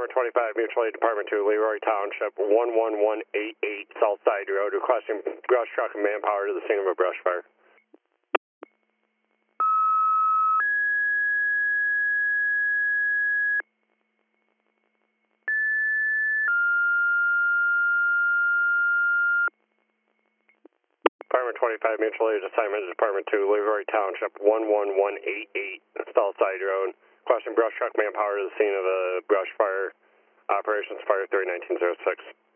Department 25, Mutual Aid Department 2, Leroy Township, 11188 Southside Road, requesting brush truck and manpower to the scene of a brush fire. Department 25, Mutual Aid Assignment to Department 2, Leroy Township, 11188 Southside Road, requesting brush truck manpower to the scene of a brush fire. Operations Fire 31906.